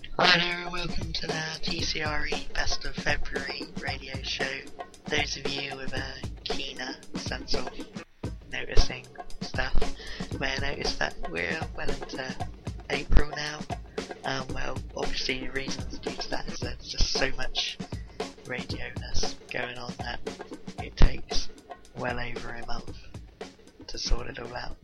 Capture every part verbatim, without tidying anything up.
Hi there and welcome to the T C R E Best of February radio show. Those of you with a keener sense of noticing stuff may have noticed that we're well into April now. Um, well, obviously the reasons due to that is that there's just so much radio-ness going on that it takes well over a month to sort it all out.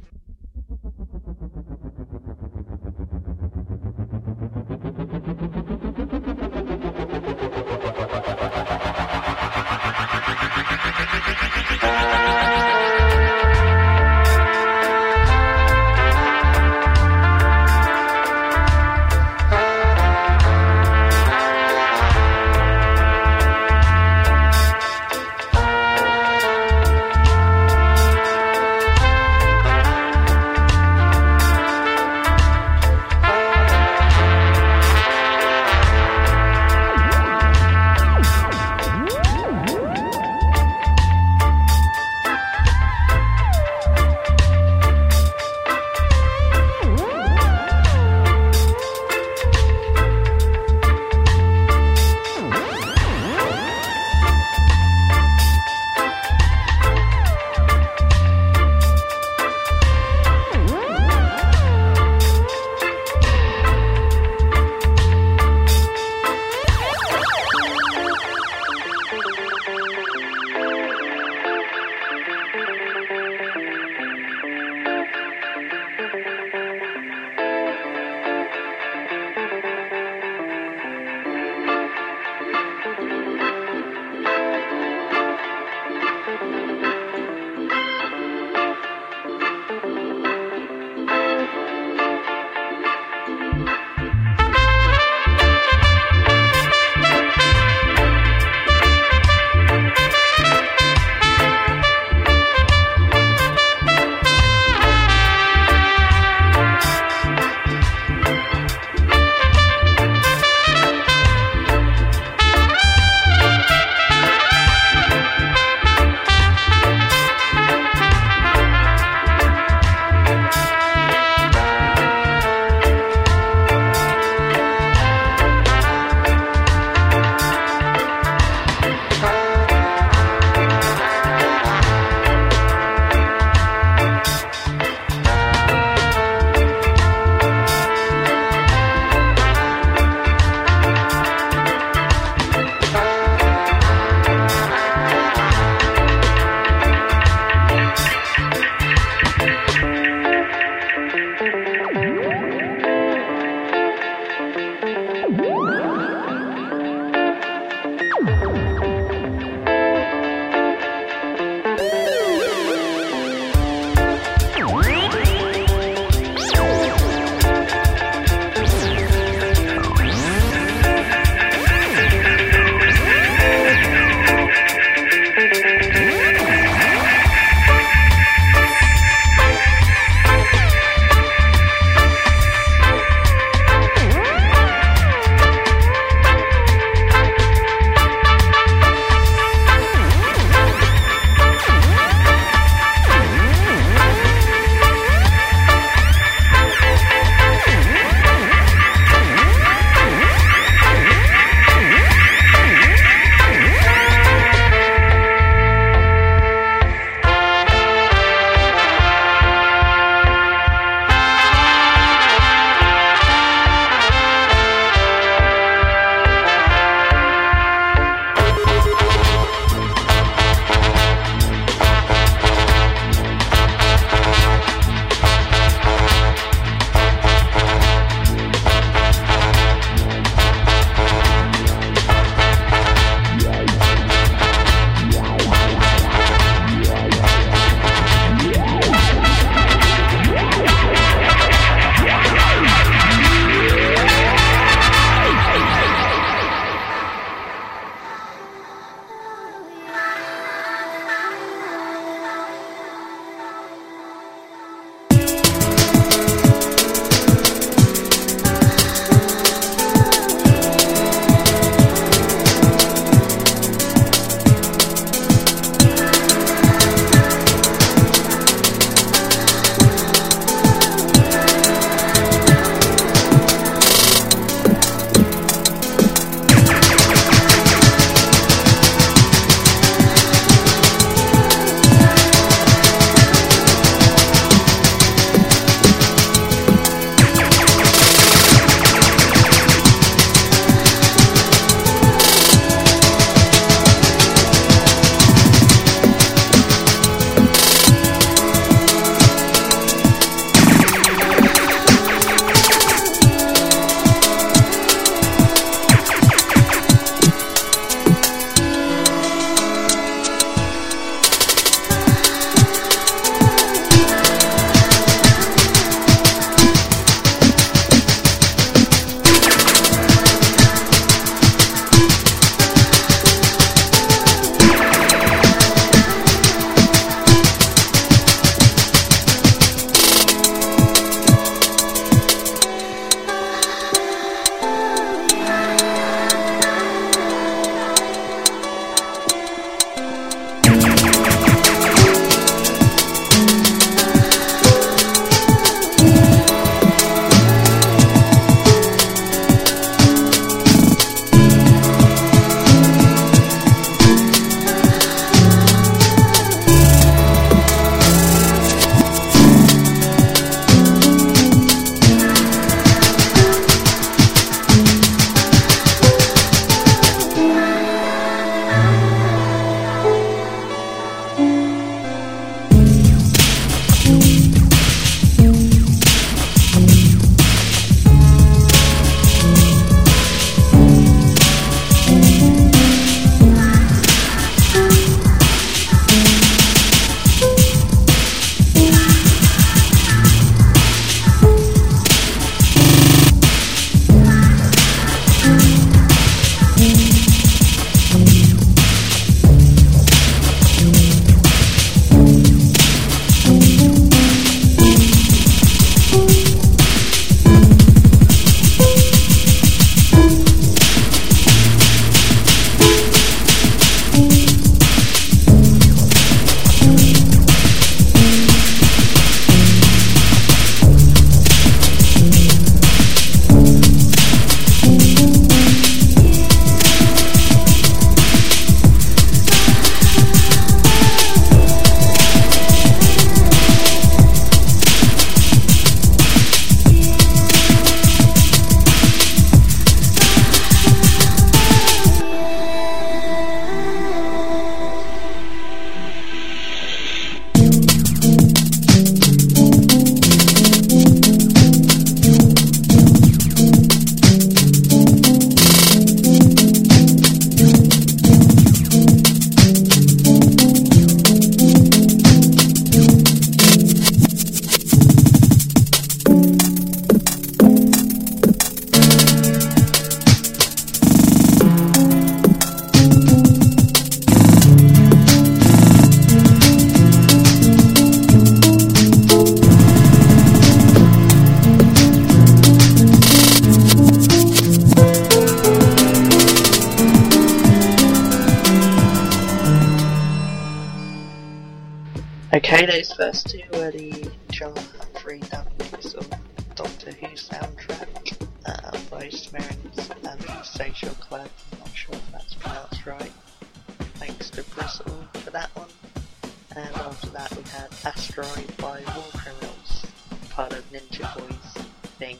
Okay, those first two were the John Humphrey dub mix of Doctor Who soundtrack uh, by Smirns and Social Club. I'm not sure if that's pronounced right. Thanks to Bristle for that one. And after that we had Asteroid by War Criminals, part of Ninja Boy's thing.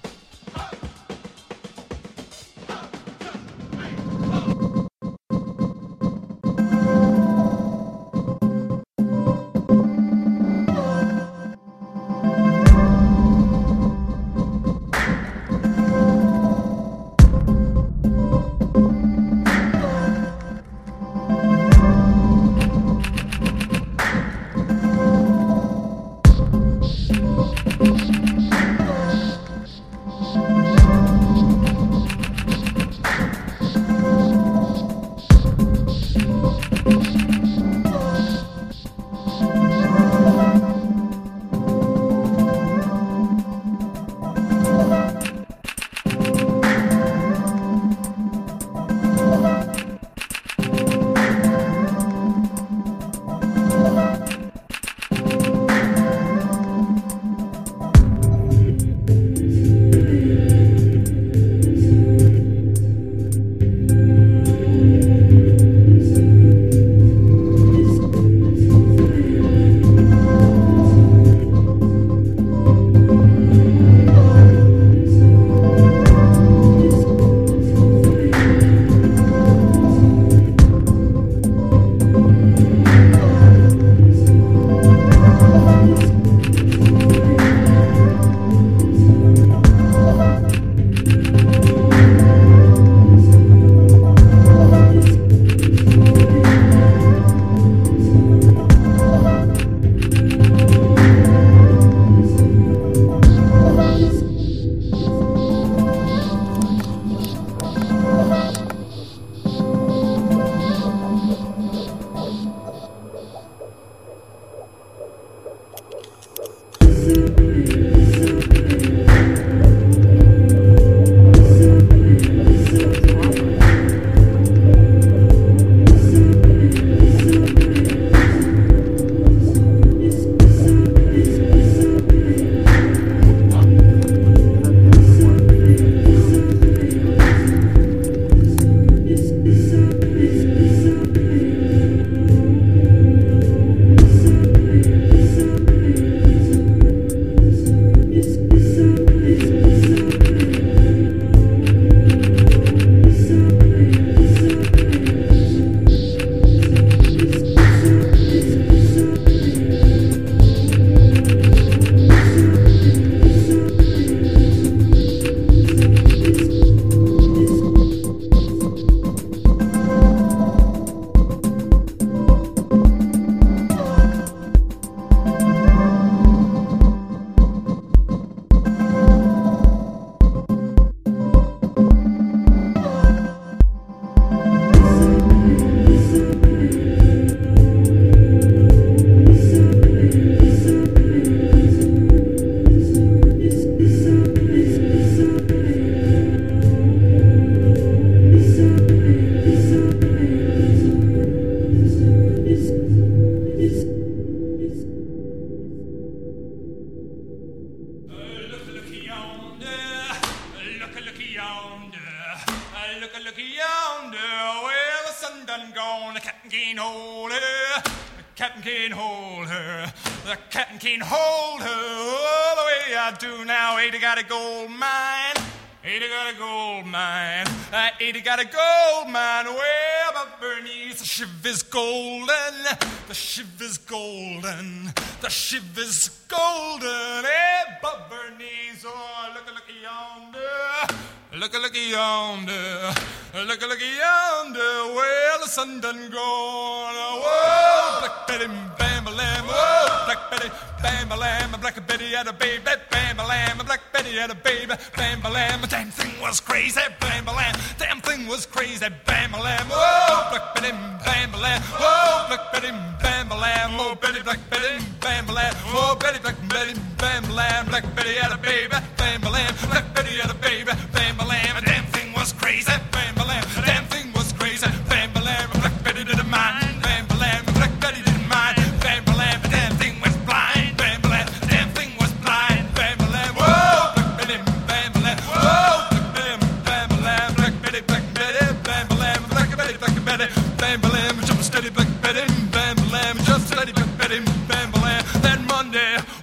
Got a gold mine way above Bernice. The shiv is golden. The shiv is golden. The shiv is golden. Above Bernice. Oh, look a look yonder. Look a look yonder. Look a look yonder. Well, the sun done gone. Whoa, Black Betty, bam, lamb. Whoa, Black Betty, bam, lamb. Black Betty had a baby. Bam, lamb. Black Betty had a baby. Bam, lamb. The damn thing was crazy. Bam, lamb. Damn thing was crazy. Bam, lamb. Whoa, Black Betty, bam, lamb. Whoa, Black Betty, bam, lamb. Oh, Betty, Black Betty, bam, lamb. Oh, Betty, Black Betty, bam, lamb. Black Betty had a baby. Bam, lamb. Black Betty had a baby. Bam, lamb. The damn thing was crazy. Bam, lamb. The damn thing was crazy. Bam, lamb. Black Betty didn't mind. Bam, lamb. Black Betty didn't mind. Bam, lamb. The damn thing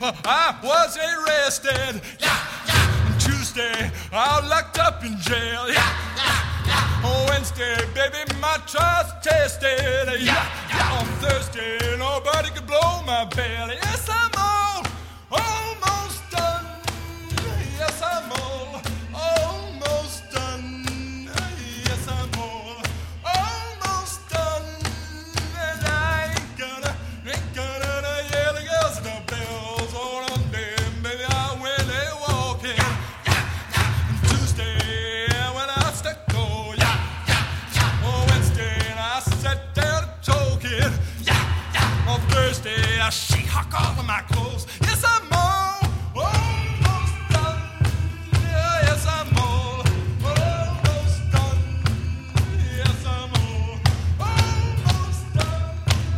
I was arrested. Yeah, yeah. Tuesday, I locked up in jail. Yeah, yeah, yeah. On Wednesday, baby, my trial's tested. Yeah, yeah. On Thursday, nobody could blow my belly. Yes, I'm all almost done. Yes, I'm all almost done. Yes, I'm all almost done. And I ain't gonna, ain't gonna yell the girls and the bells on Monday. Baby, I when they walking. Yeah, yeah, yeah. And Tuesday, when I stuck go. Yeah, yeah, yeah. On Wednesday, I sat down choking. Yeah, yeah. On Thursday, I she hock off of my clothes. Yes, I'm all almost done. Yeah, yes, I'm all almost done. Yes, I'm all almost done.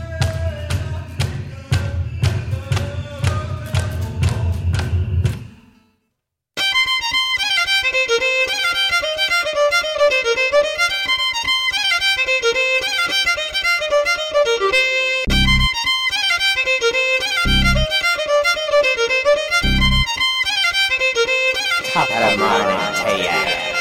Top of the morning to ya.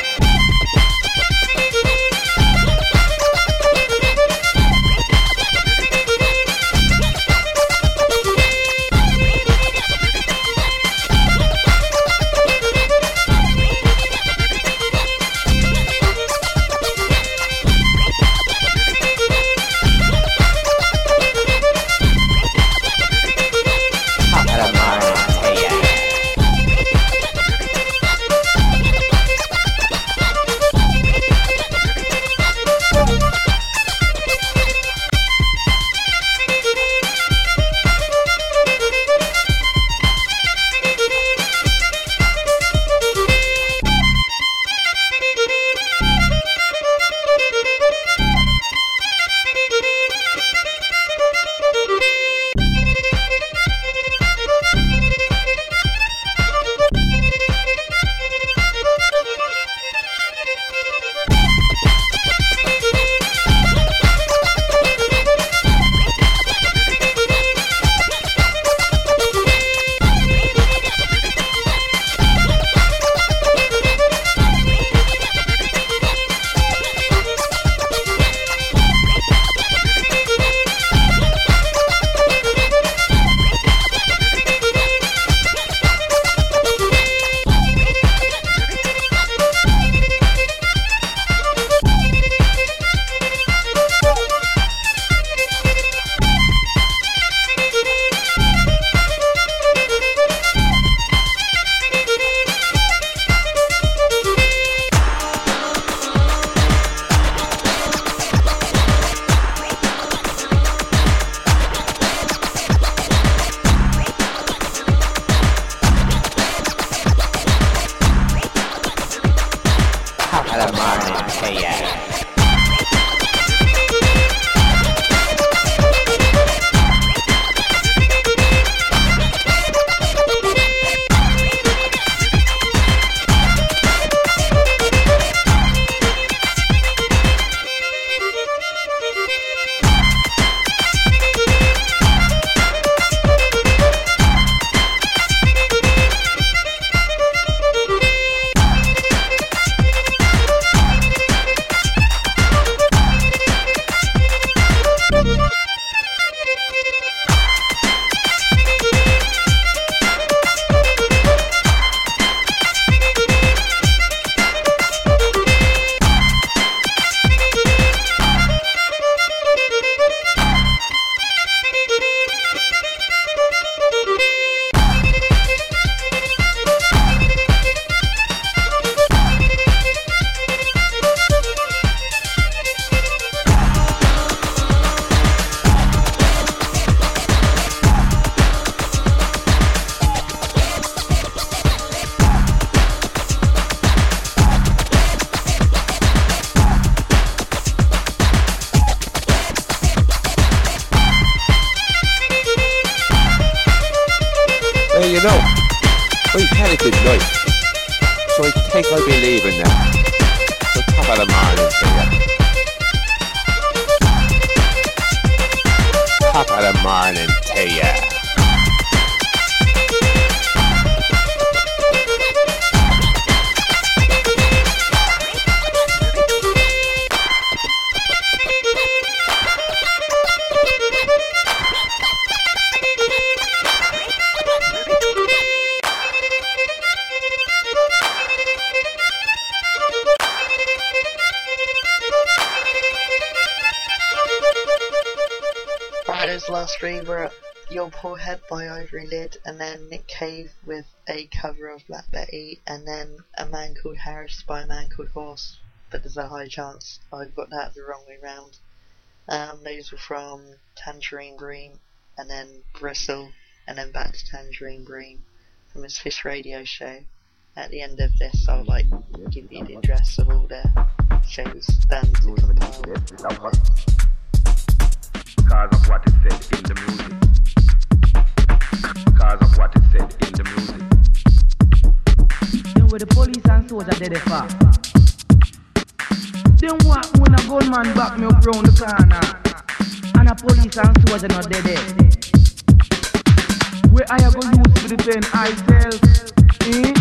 know, we've had a good night, so I think I'll be leaving now. So top of the morning to you. Top of the morning to you. those last three were Your Poor Head by Ivory Lid, and then Nick Cave with a cover of Black Betty, and then A Man Called Harris by A Man Called Horse, but there's a high chance I've got that the wrong way round. Um, those were from Tangerine Dream, and then Bristle, and then back to Tangerine Dream from his Fish Radio show. At the end of this, I'll like give you the address of all the shows done to compile. Because of what it said in the music. Because of what it said in the music. Then where the police and soldiers did it for? Then what when a gunman back me up round the corner and a police and soldier not dead there? Where I go use to defend myself? Eh?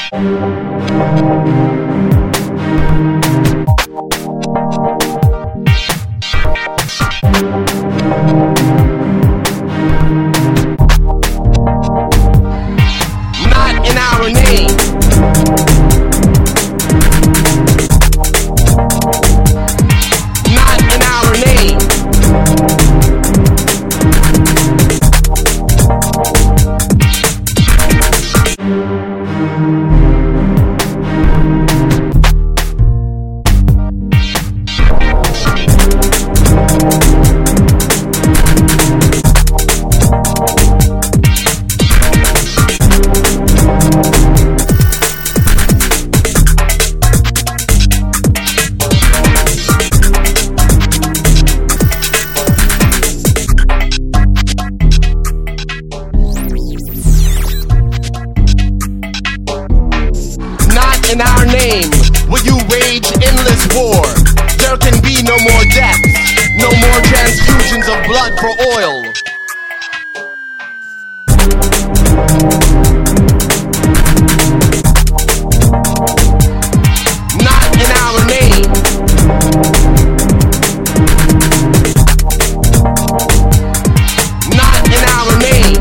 In our name, will you wage endless war? There can be no more deaths, no more transfusions of blood for oil. Not in our name. Not in our name.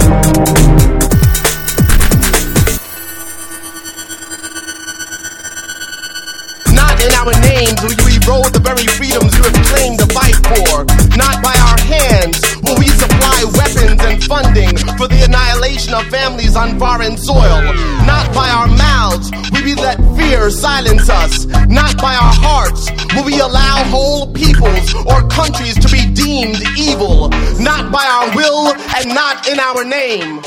In our names will you erode the very freedoms you have claimed to fight for. Not by our hands will we supply weapons and funding for the annihilation of families on foreign soil. Not by our mouths will we let fear silence us. Not by our hearts will we allow whole peoples or countries to be deemed evil. Not by our will and not in our name.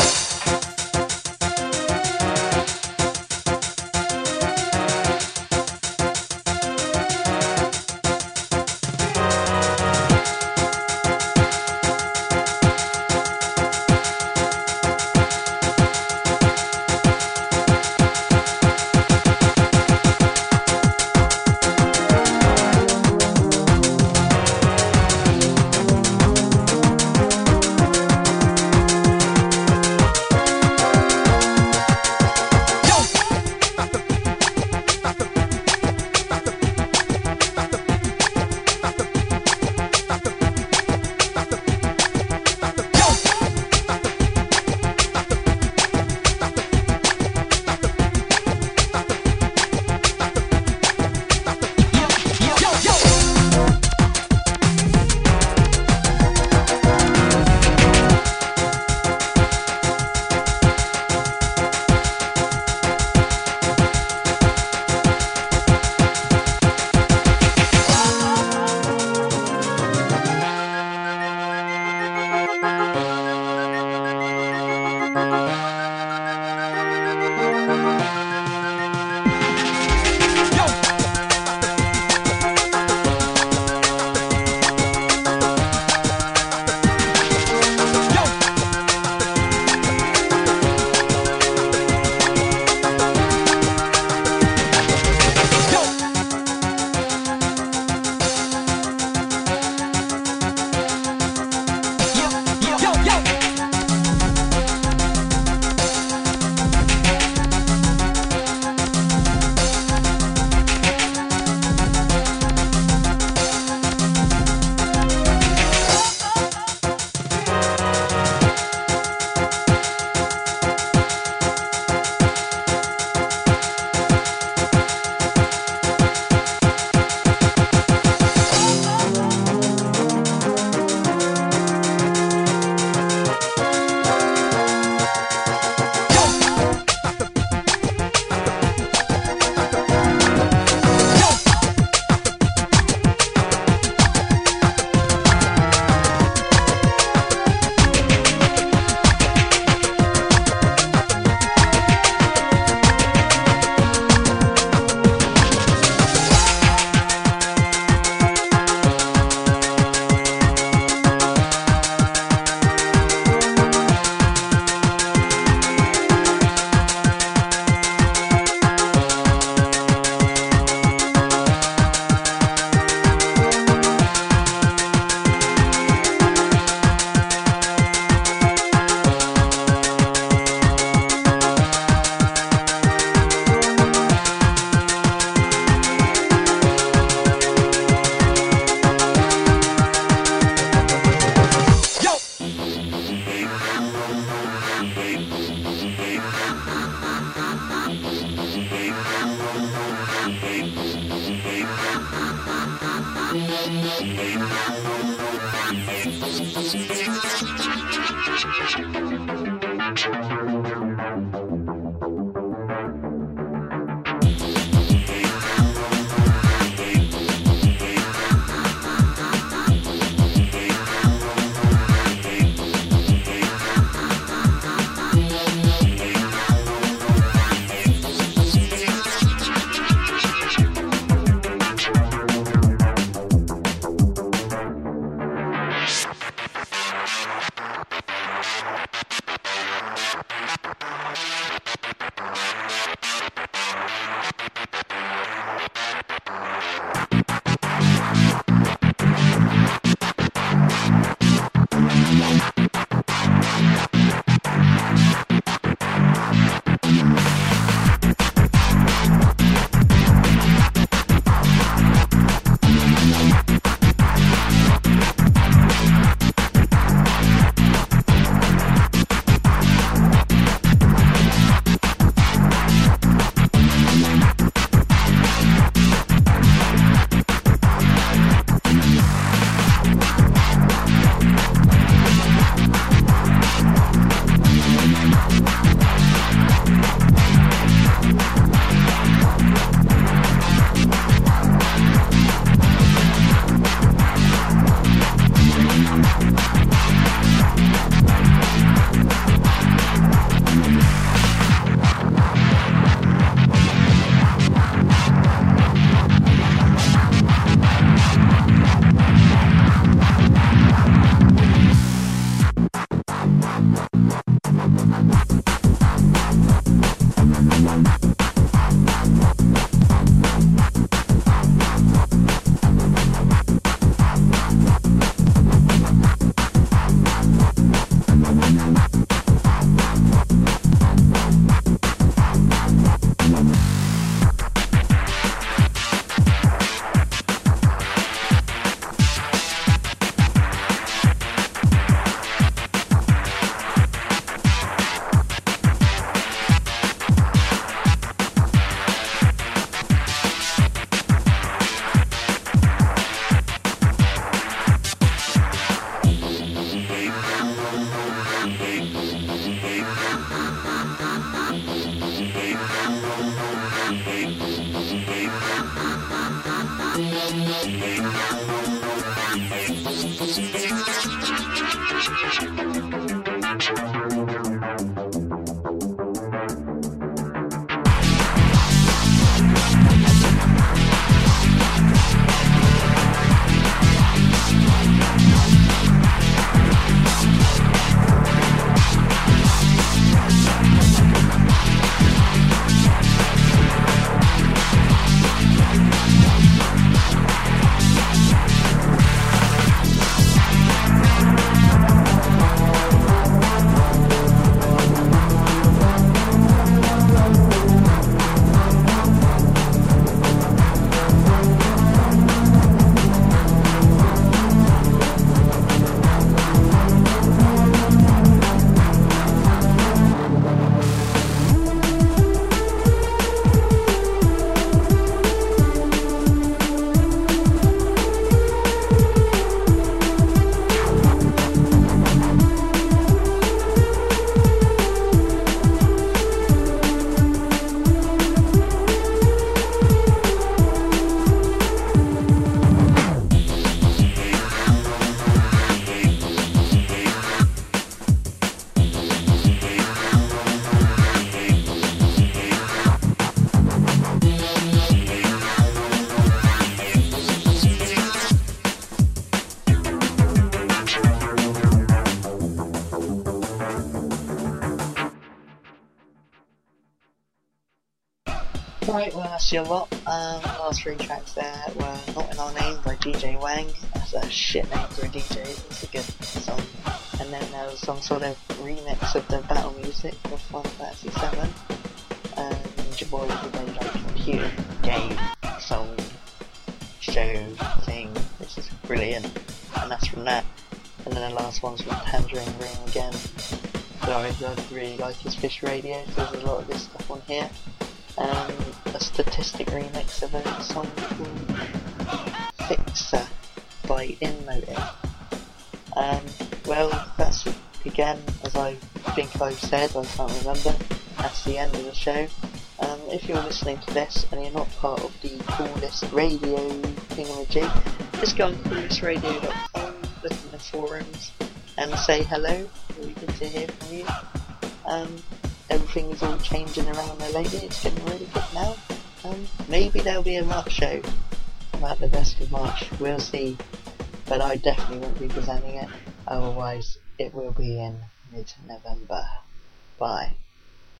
Right, well that's your lot. Um, last three tracks there were Not In Our Name by D J Wang. That's a shit name for a D J, it's a good song. And then there was some sort of remix of the battle music of one thirty-seven. And your boy who made like a computer game, song, show, thing, which is brilliant. And that's from that. And then the last one's from Tangerine Ring again. So I really like his Fish Radio, so there's a lot of this stuff on here. Um, a statistic remix of a song called Fixer write in Notice. Um, well, that's, again, as I think I've said, I can't remember, that's the end of the show. Um, if you're listening to this and you're not part of the Coolest Radio thingamajig, just go on coolest radio dot com, look in the forums, and say hello. Really good to hear from you. Um, everything is all changing around there lately, it's getting really good now. Um, maybe there'll be a March show about the best of March, we'll see. But I definitely won't be presenting it, otherwise it will be in mid-November. Bye.